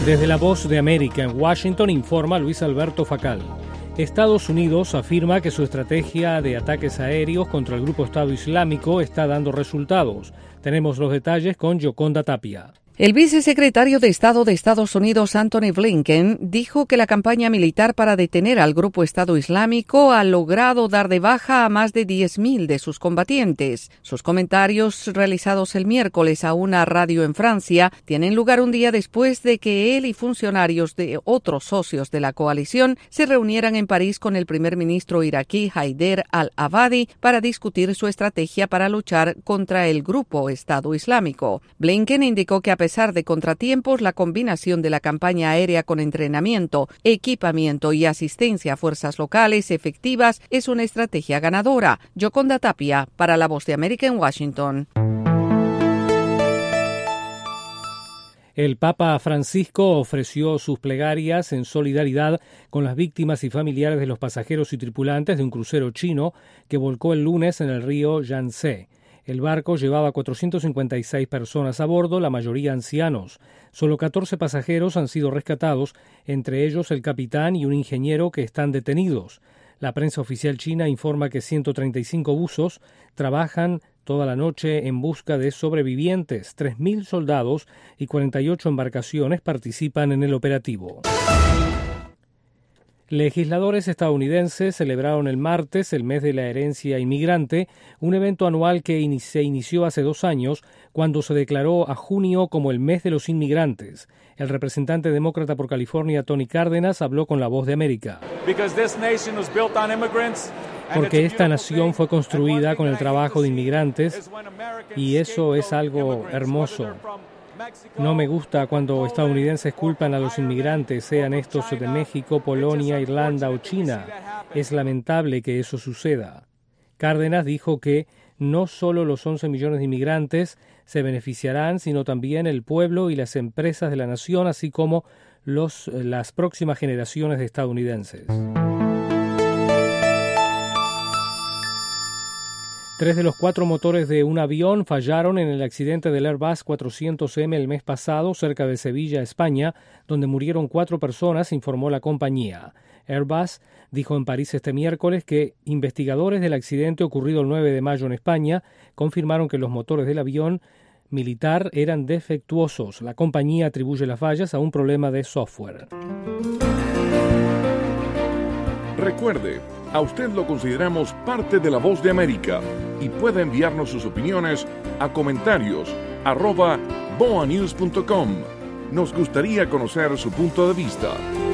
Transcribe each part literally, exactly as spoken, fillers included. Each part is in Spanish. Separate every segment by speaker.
Speaker 1: Desde la Voz de América en Washington informa Luis Alberto Facal. Estados Unidos afirma que su estrategia de ataques aéreos contra el grupo Estado Islámico está dando resultados. Tenemos los detalles con Yoconda Tapia.
Speaker 2: El vicesecretario de Estado de Estados Unidos, Antony Blinken, dijo que la campaña militar para detener al grupo Estado Islámico ha logrado dar de baja a más de diez mil de sus combatientes. Sus comentarios, realizados el miércoles a una radio en Francia, tienen lugar un día después de que él y funcionarios de otros socios de la coalición se reunieran en París con el primer ministro iraquí Haider al-Abadi para discutir su estrategia para luchar contra el grupo Estado Islámico. Blinken indicó que a A pesar de contratiempos, la combinación de la campaña aérea con entrenamiento, equipamiento y asistencia a fuerzas locales efectivas es una estrategia ganadora. Yoconda Tapia, para La Voz de América en Washington.
Speaker 1: El Papa Francisco ofreció sus plegarias en solidaridad con las víctimas y familiares de los pasajeros y tripulantes de un crucero chino que volcó el lunes en el río Yangtze. El barco llevaba cuatrocientas cincuenta y seis personas a bordo, la mayoría ancianos. Solo catorce pasajeros han sido rescatados, entre ellos el capitán y un ingeniero que están detenidos. La prensa oficial china informa que ciento treinta y cinco buzos trabajan toda la noche en busca de sobrevivientes. tres mil soldados y cuarenta y ocho embarcaciones participan en el operativo. Legisladores estadounidenses celebraron el martes el mes de la herencia inmigrante, un evento anual que in- se inició hace dos años cuando se declaró a junio como el mes de los inmigrantes. El representante demócrata por California, Tony Cárdenas, habló con La Voz de América. Porque esta nación fue construida con el trabajo de inmigrantes y eso es algo hermoso. No me gusta cuando estadounidenses culpan a los inmigrantes, sean estos de México, Polonia, Irlanda o China. Es lamentable que eso suceda. Cárdenas dijo que no solo los once millones de inmigrantes se beneficiarán, sino también el pueblo y las empresas de la nación, así como los, las próximas generaciones de estadounidenses. Tres de los cuatro motores de un avión fallaron en el accidente del Airbus cuatrocientos eme el mes pasado cerca de Sevilla, España, donde murieron cuatro personas, informó la compañía. Airbus dijo en París este miércoles que investigadores del accidente ocurrido el nueve de mayo en España confirmaron que los motores del avión militar eran defectuosos. La compañía atribuye las fallas a un problema de software.
Speaker 3: Recuerde, a usted lo consideramos parte de La Voz de América y puede enviarnos sus opiniones a comentarios arroba boa news punto com. Nos gustaría conocer su punto de vista.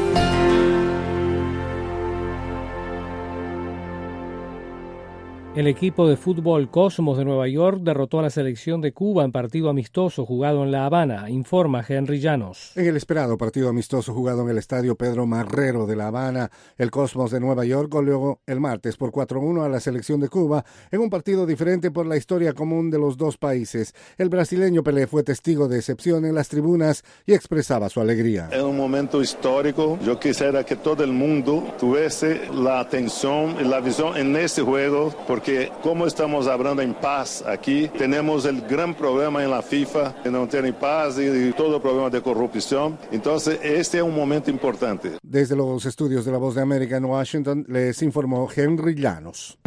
Speaker 1: El equipo de fútbol Cosmos de Nueva York derrotó a la selección de Cuba en partido amistoso jugado en La Habana, informa Henry Llanos.
Speaker 4: En el esperado partido amistoso jugado en el estadio Pedro Marrero de La Habana, el Cosmos de Nueva York goleó el martes por cuatro a uno a la selección de Cuba en un partido diferente por la historia común de los dos países. El brasileño Pelé fue testigo de excepción en las tribunas y expresaba su alegría.
Speaker 5: Es un momento histórico. Yo quisiera que todo el mundo tuviese la atención y la visión en este juego, porque como estamos hablando en paz aquí, tenemos el gran problema en la FIFA, que no tiene paz y, y todo el problema de corrupción. Entonces, este es un momento importante.
Speaker 4: Desde los estudios de La Voz de América en Washington, les informó Henry Llanos.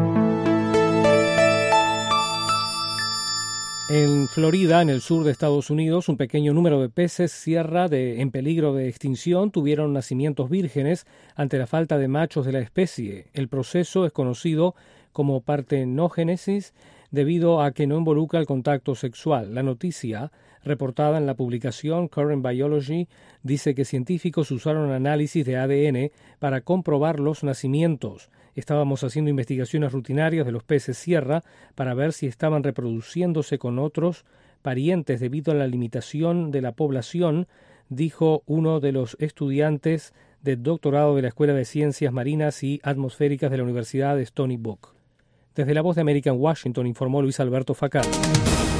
Speaker 1: En Florida, en el sur de Estados Unidos, un pequeño número de peces sierra de, en peligro de extinción tuvieron nacimientos vírgenes ante la falta de machos de la especie. El proceso es conocido como partenogénesis debido a que no involucra el contacto sexual. La noticia, reportada en la publicación Current Biology, dice que científicos usaron análisis de A D N para comprobar los nacimientos. Estábamos haciendo investigaciones rutinarias de los peces sierra para ver si estaban reproduciéndose con otros parientes debido a la limitación de la población, dijo uno de los estudiantes de doctorado de la Escuela de Ciencias Marinas y Atmosféricas de la Universidad de Stony Brook. Desde La Voz de América en Washington informó Luis Alberto Facal.